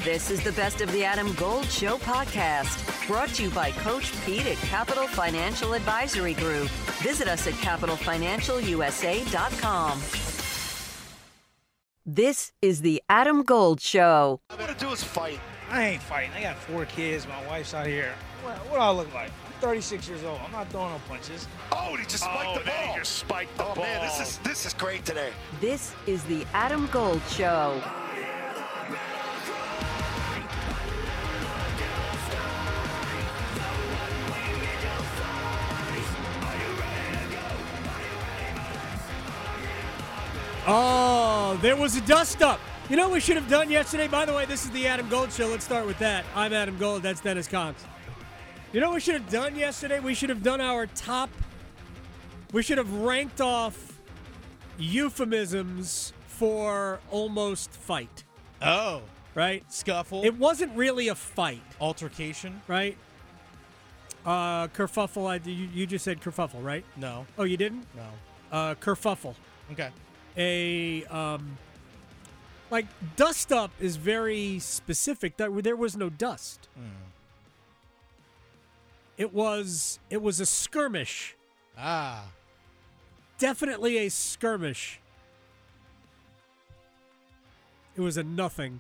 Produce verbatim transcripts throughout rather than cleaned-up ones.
This is the Best of the Adam Gold Show podcast, brought to you by Coach Pete at Capital Financial Advisory Group. Visit us at capital financial u s a dot com. This is the Adam Gold Show. All I want to do is fight. I ain't fighting. I got four kids. My wife's out here. What, what do I look like? I'm thirty-six years old. I'm not throwing no punches. Oh, and he just spiked oh, the ball. He just spiked the oh, ball. man, this is this is great today. This is the Adam Gold Show. Oh, there was a dust-up. You know what we should have done yesterday? By the way, this is the Adam Gold Show. Let's start with that. I'm Adam Gold. That's Dennis Cox. You know what we should have done yesterday? We should have done our top... We should have ranked off euphemisms for almost fight. Oh. Right? Scuffle. It wasn't really a fight. Altercation. Right? Uh, kerfuffle. I, you, you just said kerfuffle, right? No. Oh, you didn't? No. Uh, kerfuffle. Okay. A... um. Like, dust up is very specific. That there was no dust. Mm. It was it was a skirmish. Ah. Definitely a skirmish. It was a nothing.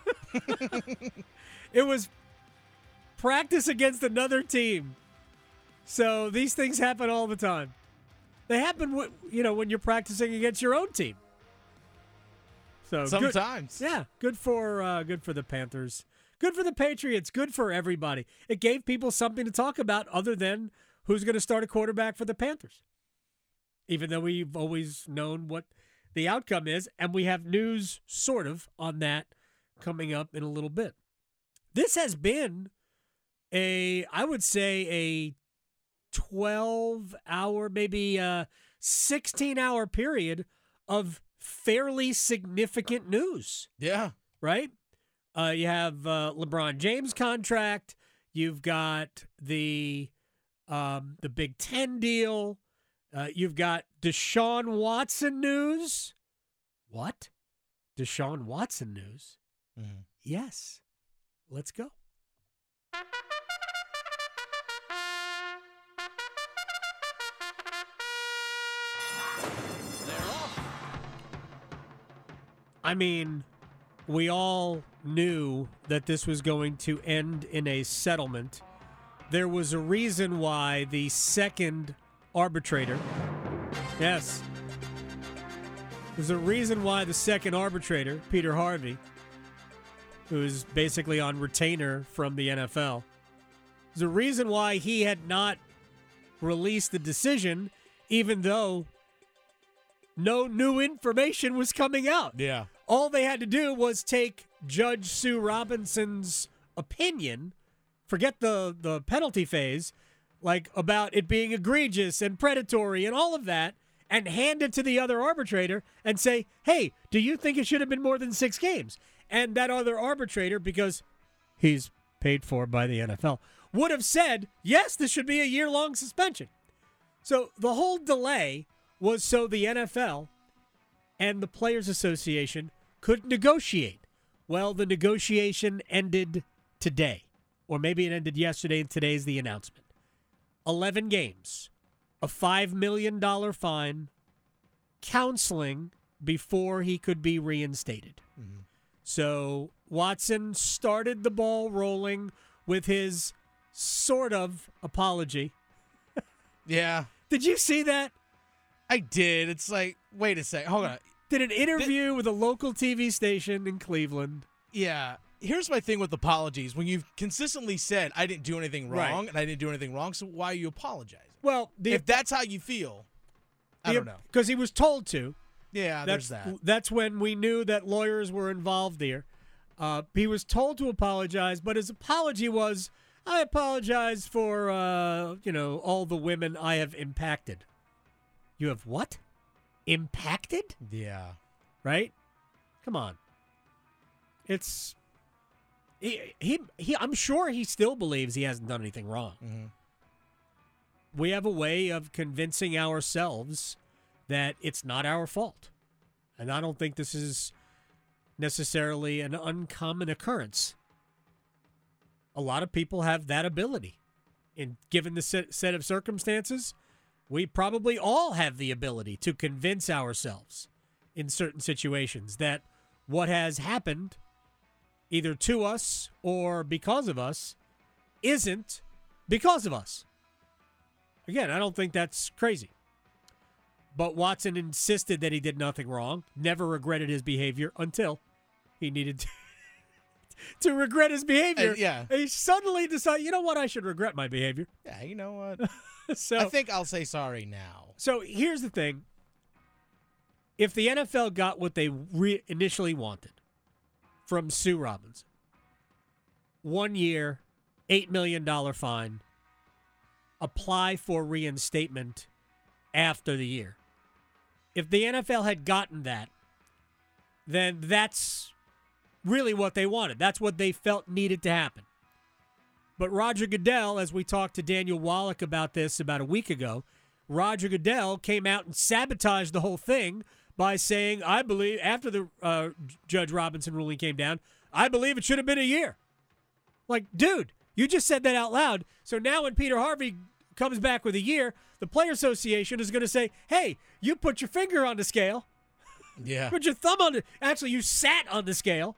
It was practice against another team. So these things happen all the time. They happen, you know, when you're practicing against your own team. So sometimes, good, yeah, good for uh, good for the Panthers, good for the Patriots, good for everybody. It gave people something to talk about other than who's going to start a quarterback for the Panthers. Even though we've always known what the outcome is, and we have news sort of on that coming up in a little bit. This has been a, I would say, a twelve-hour, maybe a sixteen-hour period of fairly significant news. Yeah. Right? Uh, you have uh, LeBron James contract. You've got the um, the Big Ten deal. Uh, you've got Deshaun Watson news. What? Deshaun Watson news? Mm-hmm. Yes. Let's go. I mean, we all knew that this was going to end in a settlement. There was a reason why the second arbitrator, yes, there's a reason why the second arbitrator, Peter Harvey, who is basically on retainer from the N F L, there's a reason why he had not released the decision, even though no new information was coming out. Yeah. All they had to do was take Judge Sue Robinson's opinion, forget the, the penalty phase, like about it being egregious and predatory and all of that, and hand it to the other arbitrator and say, hey, do you think it should have been more than six games? And that other arbitrator, because he's paid for by the N F L, would have said, yes, this should be a year-long suspension. So the whole delay was so the N F L and the Players Association could negotiate. Well, the negotiation ended today, or maybe it ended yesterday, and today's the announcement. eleven games, a five million dollars fine, counseling before he could be reinstated. Mm-hmm. So Watson started the ball rolling with his sort of apology. Yeah. Did you see that? I did. It's like, wait a second. Hold on. Did an interview Did, with a local T V station in Cleveland. Yeah. Here's my thing with apologies. When you've consistently said, I didn't do anything wrong, right. and I didn't do anything wrong, so why are you apologizing? Well, the, if that's how you feel, I the, don't know. Because he was told to. Yeah, that's, there's that. That's when we knew that lawyers were involved there. Uh, he was told to apologize, but his apology was, I apologize for, uh, you know, all the women I have impacted. You have what? Impacted? Yeah. Right? Come on. It's he, he he I'm sure he still believes he hasn't done anything wrong. Mm-hmm. We have a way of convincing ourselves that it's not our fault. And I don't think this is necessarily an uncommon occurrence. A lot of people have that ability. And given the set, set of circumstances, we probably all have the ability to convince ourselves in certain situations that what has happened, either to us or because of us, isn't because of us. Again, I don't think that's crazy. But Watson insisted that he did nothing wrong, never regretted his behavior until he needed to, to regret his behavior. Uh, yeah. And he suddenly decided, you know what, I should regret my behavior. Yeah, you know what? so I think I'll say sorry now. So here's the thing. If the N F L got what they re- initially wanted from Sue Robinson, one year, eight million dollars fine, apply for reinstatement after the year. If the N F L had gotten that, then that's really what they wanted. That's what they felt needed to happen. But Roger Goodell, as we talked to Daniel Wallach about this about a week ago, Roger Goodell came out and sabotaged the whole thing by saying, I believe, after the uh, Judge Robinson ruling came down, I believe it should have been a year. Like, dude, you just said that out loud. So now when Peter Harvey comes back with a year, the Player Association is going to say, hey, you put your finger on the scale. Yeah. Put your thumb on the – actually, you sat on the scale.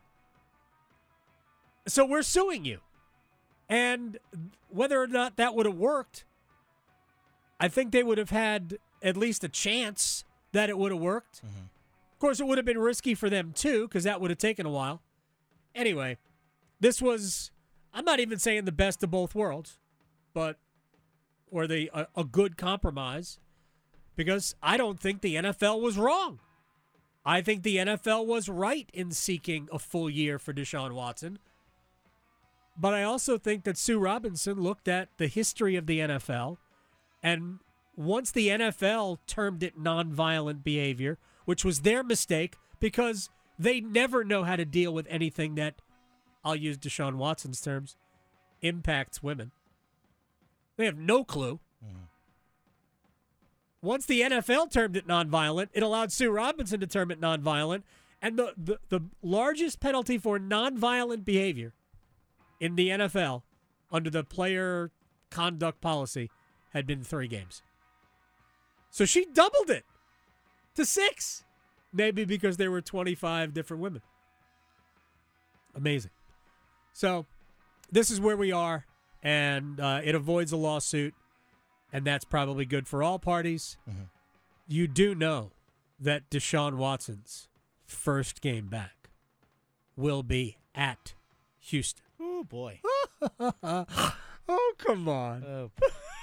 So we're suing you. And whether or not that would have worked, I think they would have had at least a chance that it would have worked. Mm-hmm. Of course, it would have been risky for them, too, because that would have taken a while. Anyway, this was – I'm not even saying the best of both worlds, but – or the a, a good compromise, because I don't think the N F L was wrong. I think the N F L was right in seeking a full year for Deshaun Watson. But I also think that Sue Robinson looked at the history of the N F L, and once the N F L termed it nonviolent behavior, which was their mistake because they never know how to deal with anything that, I'll use Deshaun Watson's terms, impacts women. They have no clue. Mm. Once the N F L termed it nonviolent, it allowed Sue Robinson to term it nonviolent. And the, the, the largest penalty for nonviolent behavior in the N F L under the player conduct policy had been three games. So she doubled it to six. Maybe because there were twenty-five different women. Amazing. So this is where we are. And uh, it avoids a lawsuit, and that's probably good for all parties. Mm-hmm. You do know that Deshaun Watson's first game back will be at Houston. Oh, boy. Oh, come on. Oh.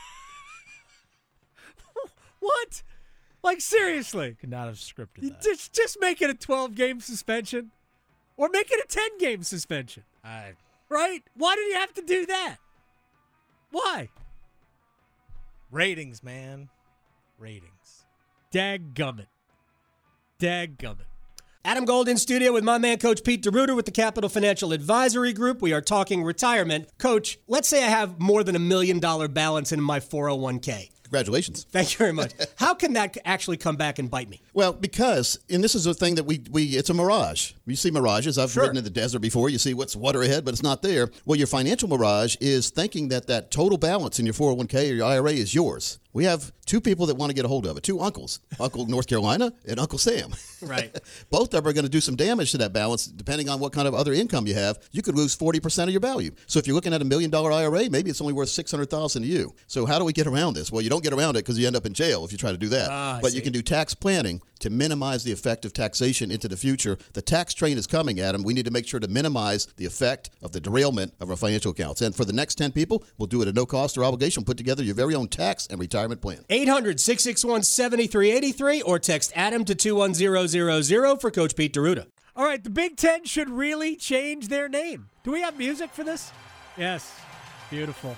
What? Like, seriously. Could not have scripted that. Just, just make it a twelve-game suspension, or make it a ten-game suspension. I... Right? Why did you have to do that? Why? Ratings, man. Ratings. Dadgummit. Dadgummit. Adam Gold in studio with my man, Coach Pete DeRuiter with the Capital Financial Advisory Group. We are talking retirement. Coach, let's say I have more than a million dollar balance in my four oh one k. Congratulations. Thank you very much. How can that actually come back and bite me? Well, because, and this is a thing that we, we it's a mirage. You see mirages. I've Sure. ridden in the desert before. You see what's water ahead, but it's not there. Well, your financial mirage is thinking that that total balance in your four oh one k or your I R A is yours. We have two people that want to get a hold of it, two uncles, Uncle North Carolina and Uncle Sam. Right. Both of them are going to do some damage to that balance depending on what kind of other income you have. You could lose forty percent of your value. So if you're looking at a million dollar I R A, maybe it's only worth six hundred thousand dollars to you. So how do we get around this? Well, you don't get around it because you end up in jail if you try to do that. Ah, I but see. you can do tax planning to minimize the effect of taxation into the future. The tax train is coming, Adam. We need to make sure to minimize the effect of the derailment of our financial accounts. And for the next ten people, we'll do it at no cost or obligation. Put together your very own tax and retirement plan. eight hundred, six six one, seven three eight three or text Adam to two one zero zero zero for Coach Pete DeRuiter. All right, the Big Ten should really change their name. Do we have music for this? Yes. Beautiful.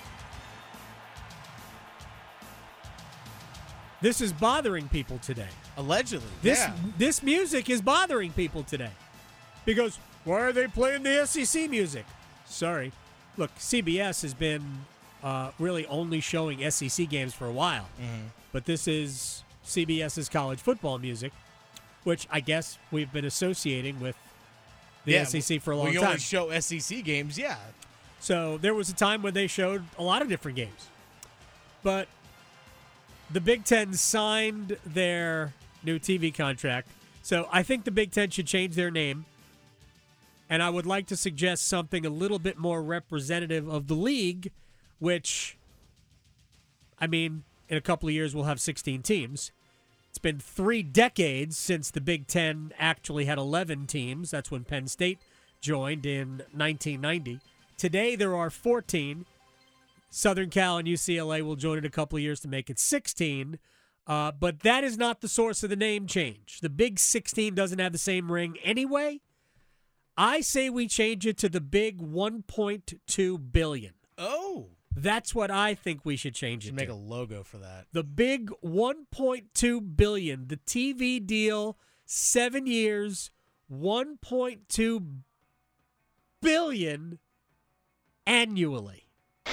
This is bothering people today. Allegedly. This yeah. this music is bothering people today. Because why are they playing the S E C music? Sorry. Look, C B S has been uh, really only showing S E C games for a while. Mm-hmm. But this is CBS's college football music, which I guess we've been associating with the yeah, S E C for a long we time. only show S E C games, yeah. So there was a time when they showed a lot of different games. But the Big Ten signed their new T V contract. So I think the Big Ten should change their name. And I would like to suggest something a little bit more representative of the league, which, I mean, in a couple of years we'll have sixteen teams. It's been three decades since the Big Ten actually had eleven teams. That's when Penn State joined in nineteen ninety. Today there are fourteen. Southern Cal and U C L A will join in a couple of years to make it sixteen. Uh, but that is not the source of the name change. The Big sixteen doesn't have the same ring anyway. I say we change it to the Big one point two billion dollars. Oh. That's what I think we should change Should it make to. a logo for that. The Big one point two billion dollars. The T V deal, seven years, one point two billion dollars annually.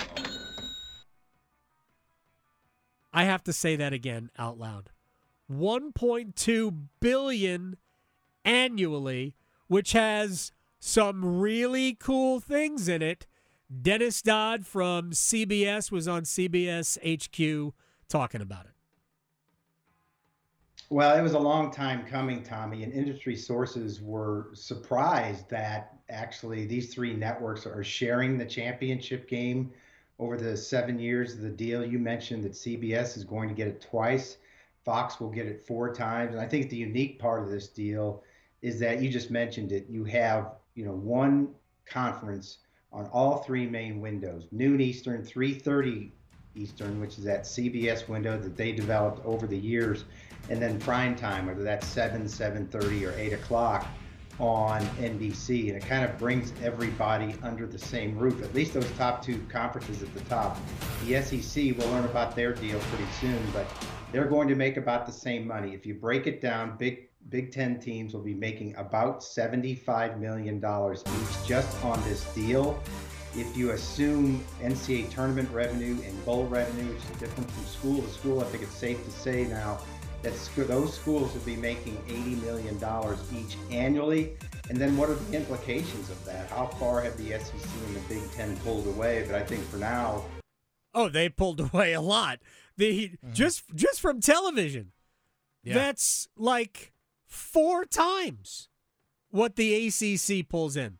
I have to say that again out loud. one point two billion dollars annually, which has some really cool things in it. Dennis Dodd from C B S was on C B S H Q talking about it. Well, it was a long time coming, Tommy, and industry sources were surprised that actually these three networks are sharing the championship game over the seven years of the deal. You mentioned that C B S is going to get it twice. Fox will get it four times. And I think the unique part of this deal is that you just mentioned it. You have, you know, one conference on all three main windows, noon Eastern, three thirty Eastern, which is that C B S window that they developed over the years, and then prime time, whether that's seven, seven thirty, or eight o'clock on N B C. And it kind of brings everybody under the same roof, at least those top two conferences at the top. The S E C, we'll learn about their deal pretty soon, but they're going to make about the same money. If you break it down, Big Big Ten teams will be making about seventy-five million dollars each just on this deal. If you assume N C double A tournament revenue and bowl revenue, which is different from school to school, I think it's safe to say now that sc- those schools will be making eighty million dollars each annually. And then what are the implications of that? How far have the S E C and the Big Ten pulled away? But I think for now... Oh, they pulled away a lot. The mm-hmm. just just from television. Yeah. That's like four times what the A C C pulls in.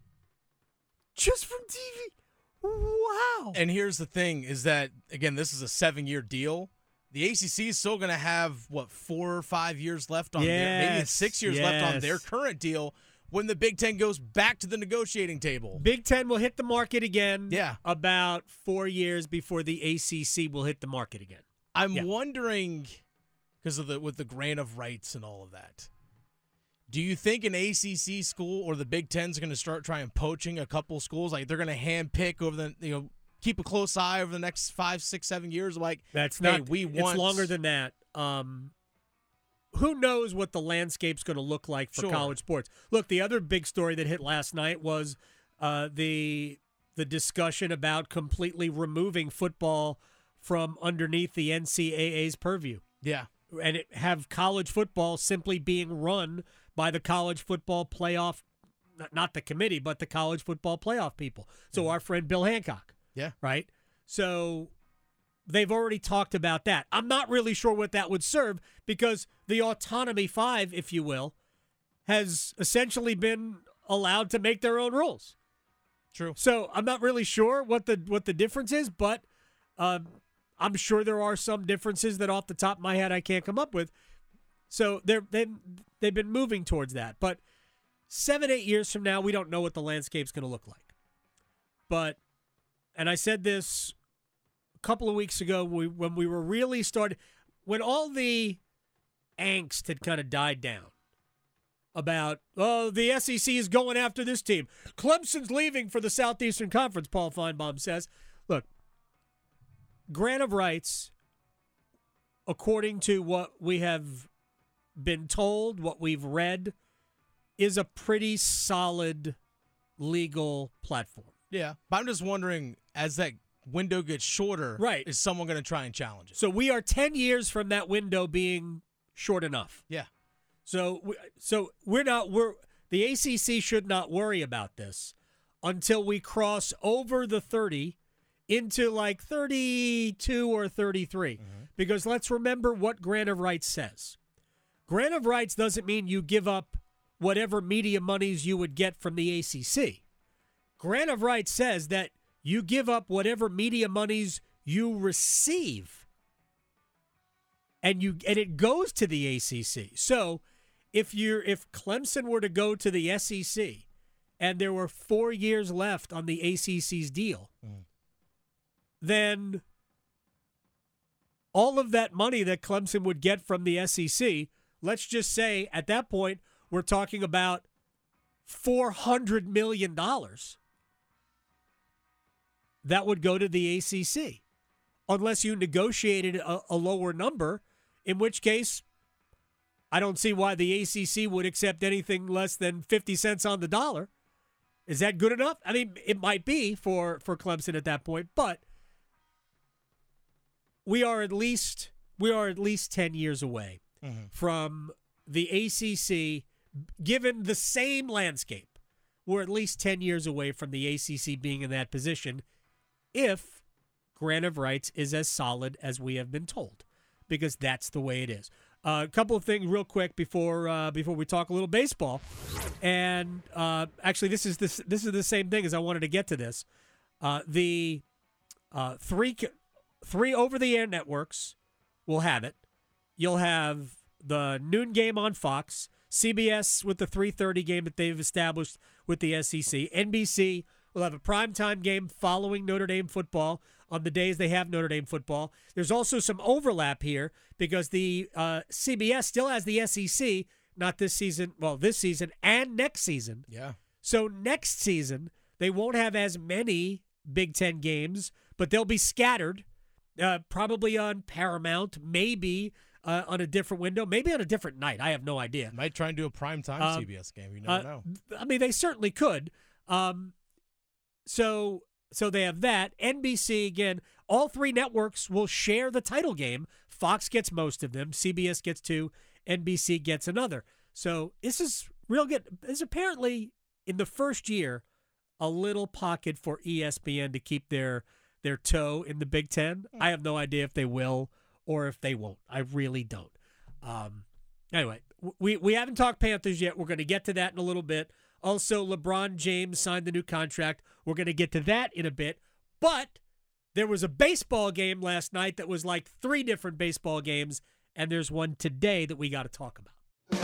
Just from T V. Wow. And here's the thing is that, again, this is a seven-year deal. The A C C is still going to have, what, four or five years left on yes. their, maybe it's six years yes. left on their current deal when the Big Ten goes back to the negotiating table. Big Ten will hit the market again yeah. about four years before the A C C will hit the market again. I'm yeah. wondering, because of the with the grant of rights and all of that, do you think an A C C school or the Big Ten's going to start trying poaching a couple schools? Like they're going to handpick over the, you know, keep a close eye over the next five, six, seven years? Like, that's hey, not, we want. It's longer than that. Um, who knows what the landscape's going to look like for sure. college sports? Look, the other big story that hit last night was uh, the the discussion about completely removing football from underneath the N C double A's purview. Yeah. And it, have college football simply being run by the college football playoff, not the committee, but the college football playoff people. So our friend Bill Hancock. Yeah. Right? So they've already talked about that. I'm not really sure what that would serve because the Autonomy Five, if you will, has essentially been allowed to make their own rules. True. So I'm not really sure what the what the difference is, but um, I'm sure there are some differences that off the top of my head I can't come up with. So they're they've, they've been moving towards that. But seven, eight years from now, we don't know what the landscape's going to look like. But, and I said this a couple of weeks ago we, when we were really started, when all the angst had kind of died down about, oh, the S E C is going after this team. Clemson's leaving for the Southeastern Conference, Paul Feinbaum says. Look, grant of rights, according to what we have been told, what we've read, is a pretty solid legal platform. Yeah, but I'm just wondering, as that window gets shorter, right, is someone going to try and challenge it? So we are ten years from that window being short enough. Yeah. So, we, so we're not we're The A C C should not worry about this until we cross over the thirty into like thirty-two or thirty-three. Mm-hmm. Because let's remember what grant of rights says. Grant of rights doesn't mean you give up whatever media monies you would get from the A C C. Grant of rights says that you give up whatever media monies you receive. And you and it goes to the A C C. So if you're if Clemson were to go to the S E C and there were four years left on the A C C's deal, mm. then all of that money that Clemson would get from the S E C, let's just say at that point we're talking about four hundred million dollars that would go to the A C C, unless you negotiated a, a lower number, in which case I don't see why the A C C would accept anything less than fifty cents on the dollar. Is that good enough? I mean, it might be for, for Clemson at that point, but we are at least we are at least ten years away mm-hmm. from the A C C, given the same landscape. We're at least ten years away from the A C C being in that position if grant of rights is as solid as we have been told, because that's the way it is. Uh, a couple of things real quick before uh, before we talk a little baseball, and uh, actually this is this this is the same thing as I wanted to get to this. Uh, the uh, three three over the air networks will have it. You'll have the noon game on Fox, C B S with the three thirty game that they've established with the S E C, N B C will have a primetime game following Notre Dame football on the days they have Notre Dame football. There's also some overlap here because the uh, C B S still has the S E C, not this season, well, this season and next season. Yeah. So next season, they won't have as many Big Ten games, but they'll be scattered, uh, probably on Paramount, maybe uh, on a different window, maybe on a different night. I have no idea. Might try and do a primetime um, C B S game. You never uh, know. I mean, they certainly could. Um, so... So they have that. N B C, again, all three networks will share the title game. Fox gets most of them. C B S gets two. N B C gets another. So this is real good. There's apparently, in the first year, a little pocket for E S P N to keep their their toe in the Big Ten. I have no idea if they will or if they won't. I really don't. Um, anyway, we, we haven't talked Panthers yet. We're going to get to that in a little bit. Also, LeBron James signed the new contract. We're going to get to that in a bit. But there was a baseball game last night that was like three different baseball games, and there's one today that we got to talk about.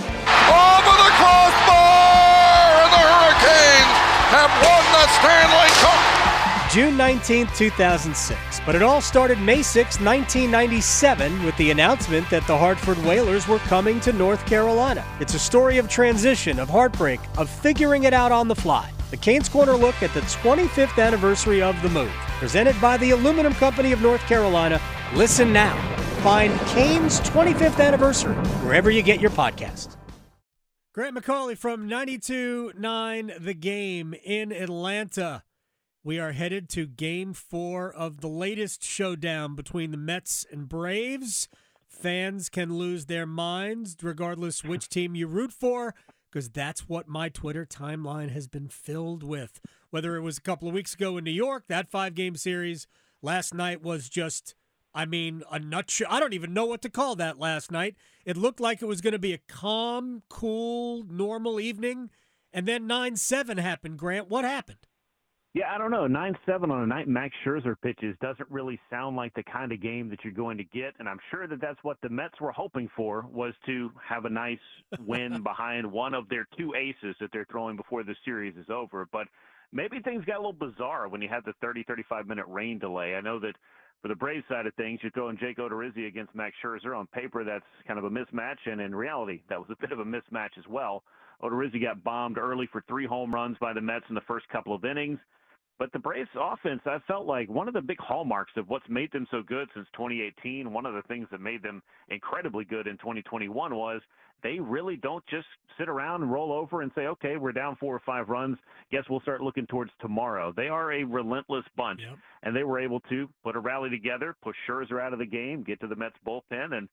Over the crossbar, and the Hurricanes have won the Stanley Cup. June nineteenth, two thousand six. But it all started May sixth, nineteen ninety-seven, with the announcement that the Hartford Whalers were coming to North Carolina. It's a story of transition, of heartbreak, of figuring it out on the fly. The Canes Corner look at the twenty-fifth anniversary of the move. Presented by the Aluminum Company of North Carolina. Listen now. Find Canes' twenty-fifth anniversary wherever you get your podcasts. Grant McCauley from ninety-two point nine The Game in Atlanta. We are headed to game four of the latest showdown between the Mets and Braves. Fans can lose their minds regardless which team you root for, because that's what my Twitter timeline has been filled with. Whether it was a couple of weeks ago in New York, that five-game series, last night was just, I mean, a nutshell. I don't even know what to call that last night. It looked like it was going to be a calm, cool, normal evening, and then nine seven happened. Grant, what happened? Yeah, I don't know. nine seven on a night Max Scherzer pitches doesn't really sound like the kind of game that you're going to get, and I'm sure that that's what the Mets were hoping for, was to have a nice win behind one of their two aces that they're throwing before the series is over. But maybe things got a little bizarre when you had the thirty, thirty-five minute rain delay. I know that for the Braves side of things, you're throwing Jake Odorizzi against Max Scherzer. On paper, that's kind of a mismatch, and in reality, that was a bit of a mismatch as well. Odorizzi got bombed early for three home runs by the Mets in the first couple of innings. But the Braves offense, I felt like one of the big hallmarks of what's made them so good since twenty eighteen, one of the things that made them incredibly good in twenty twenty-one was they really don't just sit around and roll over and say, okay, we're down four or five runs. Guess we'll start looking towards tomorrow. They are a relentless bunch, yep. And they were able to put a rally together, push Scherzer out of the game, get to the Mets bullpen, and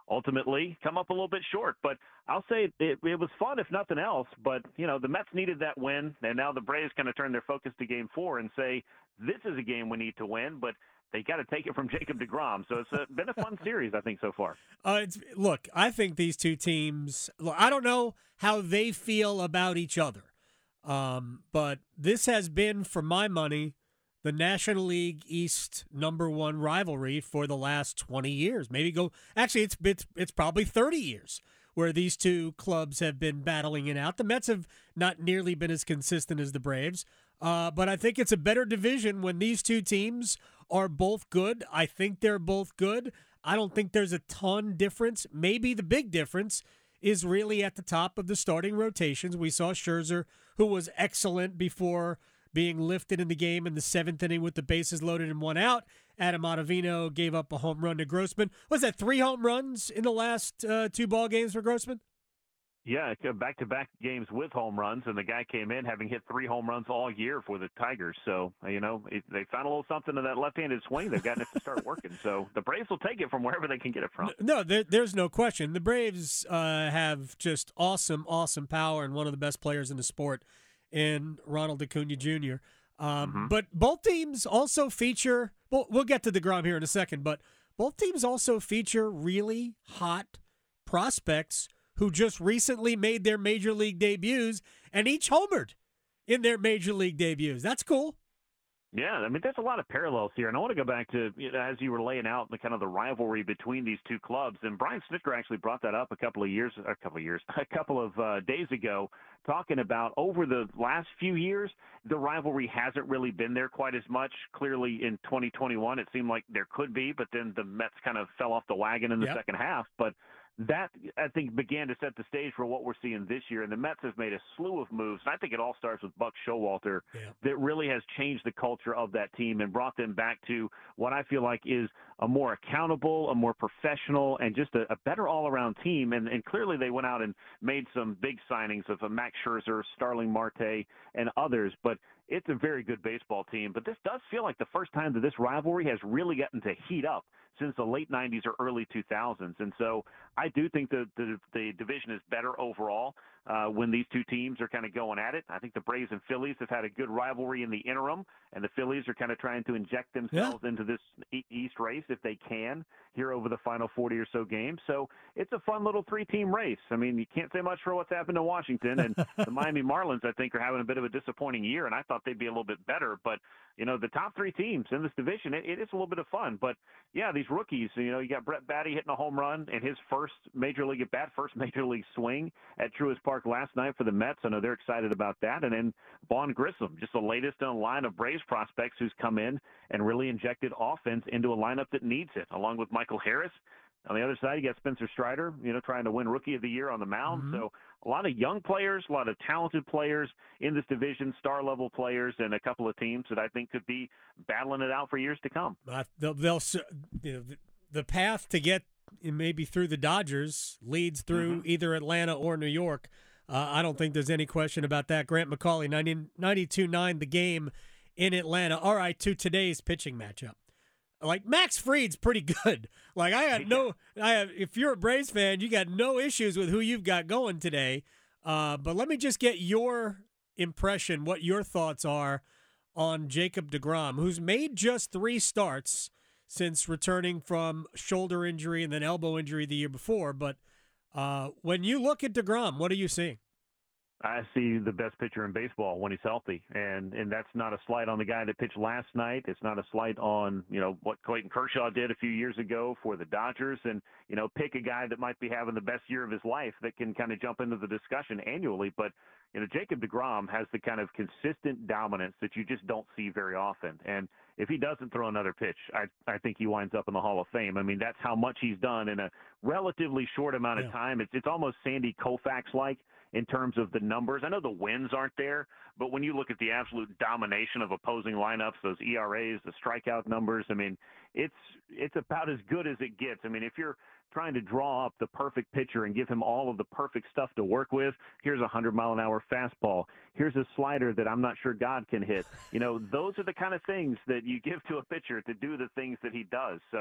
ultimately come up a little bit short. But I'll say it, it was fun, if nothing else. But, you know, the Mets needed that win, and now the Braves kind of turn their focus to game four and say, this is a game we need to win, but they got to take it from Jacob deGrom. So it's a, been a fun series, I think, so far. Uh, it's, look, I think these two teams, look, I don't know how they feel about each other, um, but this has been, for my money, the National League East number one rivalry for the last twenty years. Maybe go, actually, it's, it's, it's probably thirty years where these two clubs have been battling it out. The Mets have not nearly been as consistent as the Braves, uh, but I think it's a better division when these two teams are both good. I think they're both good. I don't think there's a ton difference. Maybe the big difference is really at the top of the starting rotations. We saw Scherzer, who was excellent before being lifted in the game in the seventh inning with the bases loaded and one out. Adam Ottavino gave up a home run to Grossman. Was that three home runs in the last uh, two ball games for Grossman? Yeah, back-to-back games with home runs, and the guy came in having hit three home runs all year for the Tigers. So, you know, it, they found a little something in that left-handed swing. They've gotten it to start working. So the Braves will take it from wherever they can get it from. No, there, there's no question. The Braves uh, have just awesome, awesome power and one of the best players in the sport in Ronald Acuna Junior Um, mm-hmm. But both teams also feature, well, we'll get to DeGrom here in a second, but both teams also feature really hot prospects who just recently made their major league debuts and each homered in their major league debuts. That's cool. Yeah, I mean, there's a lot of parallels here, and I want to go back to, you know, as you were laying out the kind of the rivalry between these two clubs, and Brian Snitker actually brought that up a couple of years, a couple of years, a couple of uh, days ago, talking about over the last few years, the rivalry hasn't really been there quite as much. Clearly, in twenty twenty-one, it seemed like there could be, but then the Mets kind of fell off the wagon in the yep. second half. But that, I think, began to set the stage for what we're seeing this year. And the Mets have made a slew of moves. And I think it all starts with Buck Showalter yeah. that really has changed the culture of that team and brought them back to what I feel like is a more accountable, a more professional, and just a, a better all-around team. And, and clearly they went out and made some big signings of a Max Scherzer, Starling Marte, and others. But it's a very good baseball team. But this does feel like the first time that this rivalry has really gotten to heat up since the late nineties or early two thousands. And so I do think the, the, the division is better overall uh, when these two teams are kind of going at it. I think the Braves and Phillies have had a good rivalry in the interim, and the Phillies are kind of trying to inject themselves yeah. into this East race if they can here over the final forty or so games. So it's a fun little three-team race. I mean, you can't say much for what's happened to Washington, and the Miami Marlins, I think, are having a bit of a disappointing year, and I thought they'd be a little bit better. But, you know, the top three teams in this division, it, it is a little bit of fun. But, yeah, these rookies, you know, you got Brett Baty hitting a home run in his first major league at bat, first major league swing at Truist Park last night for the Mets. I know they're excited about that. And then Vaughn Grissom, just the latest in a line of Braves prospects who's come in and really injected offense into a lineup that needs it, along with Michael Harris. On the other side, you got Spencer Strider, you know, trying to win Rookie of the Year on the mound. Mm-hmm. So a lot of young players, a lot of talented players in this division, star-level players, and a couple of teams that I think could be battling it out for years to come. Uh, they'll, they'll, you know, the path to get maybe through the Dodgers leads through mm-hmm. either Atlanta or New York. Uh, I don't think there's any question about that. Grant McCauley, ninety-two nine the game in Atlanta. All right, to today's pitching matchup. Like, Max Fried's pretty good. Like, I got no – I have. If you're a Braves fan, you got no issues with who you've got going today. Uh, but let me just get your impression, what your thoughts are on Jacob deGrom, who's made just three starts since returning from shoulder injury and then elbow injury the year before. But uh, when you look at deGrom, what are you seeing? I see the best pitcher in baseball when he's healthy, and and that's not a slight on the guy that pitched last night. It's not a slight on, you know, what Clayton Kershaw did a few years ago for the Dodgers, and, you know, pick a guy that might be having the best year of his life that can kind of jump into the discussion annually. But, you know, Jacob deGrom has the kind of consistent dominance that you just don't see very often. And if he doesn't throw another pitch, I I think he winds up in the Hall of Fame. I mean, that's how much he's done in a relatively short amount of yeah. time. It's it's almost Sandy Koufax-like in terms of the numbers. I know the wins aren't there, but when you look at the absolute domination of opposing lineups, those E R As, the strikeout numbers, I mean, it's it's about as good as it gets. I mean, if you're trying to draw up the perfect pitcher and give him all of the perfect stuff to work with, here's a hundred mile an hour fastball. Here's a slider that I'm not sure God can hit. You know, those are the kind of things that you give to a pitcher to do the things that he does. So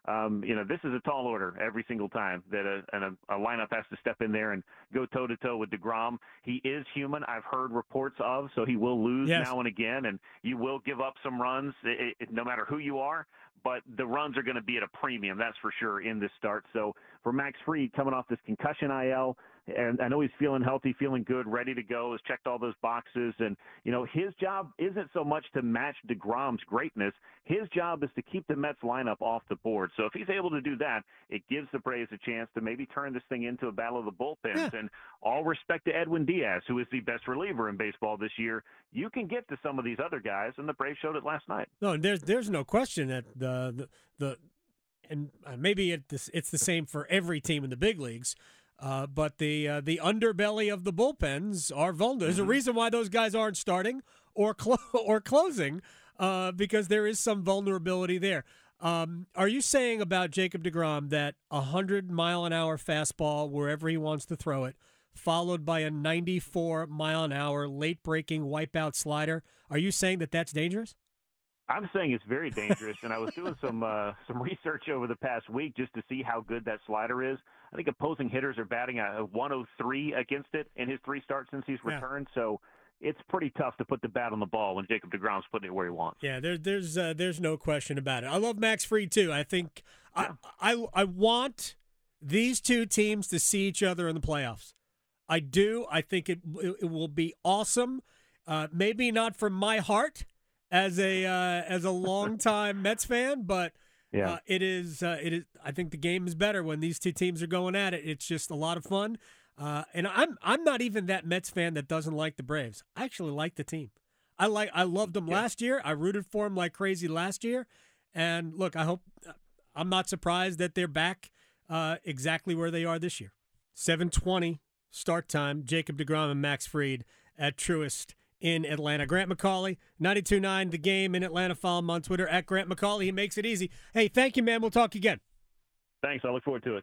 Um, you know, this is a tall order every single time that a, and a, a lineup has to step in there and go toe-to-toe with DeGrom. He is human, I've heard reports of, so he will lose yes. now and again, and you will give up some runs it, it, no matter who you are, but the runs are going to be at a premium, that's for sure, in this start. So for Max Fried, coming off this concussion I L, and I know he's feeling healthy, feeling good, ready to go, has checked all those boxes. And, you know, his job isn't so much to match DeGrom's greatness. His job is to keep the Mets lineup off the board. So if he's able to do that, it gives the Braves a chance to maybe turn this thing into a battle of the bullpens. Yeah. And all respect to Edwin Diaz, who is the best reliever in baseball this year. You can get to some of these other guys, and the Braves showed it last night. No, there's there's no question that the the, the and maybe it, it's the same for every team in the big leagues. Uh, but the uh, the underbelly of the bullpens are vulnerable. There's a reason why those guys aren't starting or clo- or closing uh, because there is some vulnerability there. Um, are you saying about Jacob deGrom that a hundred mile an hour fastball wherever he wants to throw it, followed by a ninety-four mile an hour late breaking wipeout slider? Are you saying that that's dangerous? I'm saying it's very dangerous, and I was doing some uh, some research over the past week just to see how good that slider is. I think opposing hitters are batting a one oh three against it in his three starts since he's Yeah. returned. So it's pretty tough to put the bat on the ball when Jacob deGrom's putting it where he wants. Yeah, there, there's uh, there's no question about it. I love Max Fried too. I think Yeah. I, I I want these two teams to see each other in the playoffs. I do. I think it it will be awesome. Uh, maybe not from my heart as a uh, as a longtime Mets fan, but Yeah. uh, it is uh, it is. I think the game is better when these two teams are going at it. It's just a lot of fun. Uh, and I'm I'm not even that Mets fan that doesn't like the Braves. I actually like the team. I like I loved them Yeah. last year. I rooted for them like crazy last year. And look, I hope I'm not surprised that they're back uh, exactly where they are this year. seven twenty start time. Jacob deGrom and Max Fried at Truist in Atlanta. Grant McCauley, ninety-two point nine The Game in Atlanta. Follow him on Twitter at Grant McCauley. He makes it easy. Hey, thank you, man. We'll talk again. Thanks. I look forward to it.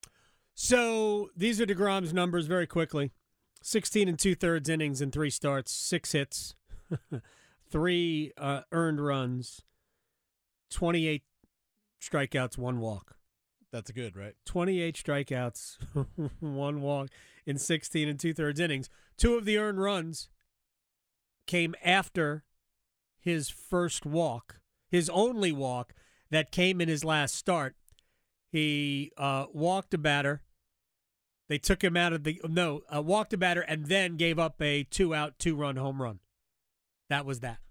So these are deGrom's numbers very quickly. sixteen and two-thirds innings in three starts, six hits, three uh, earned runs, twenty-eight strikeouts, one walk. That's good, right? twenty-eight strikeouts, one walk in sixteen and two-thirds innings. Two of the earned runs came after his first walk, his only walk that came in his last start. He uh, walked a batter. They took him out of the no, uh, walked a batter and then gave up a two-out, two-run home run. That was that.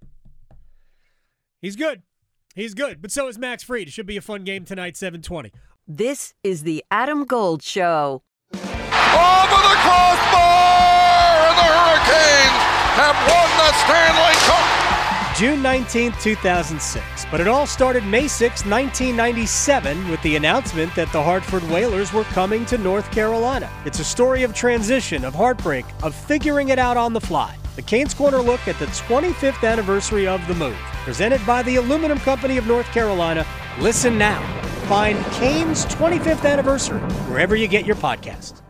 He's good. He's good. But so is Max Fried. It should be a fun game tonight, seven twenty. This is the Adam Gold Show. Over the crossbar, and the Hurricanes have won the Stanley Cup. June nineteenth, two thousand six. But it all started May sixth, nineteen ninety-seven, with the announcement that the Hartford Whalers were coming to North Carolina. It's a story of transition, of heartbreak, of figuring it out on the fly. The Canes Corner look at the twenty-fifth anniversary of the move. Presented by the Aluminum Company of North Carolina. Listen now. Find Canes' twenty-fifth anniversary wherever you get your podcasts.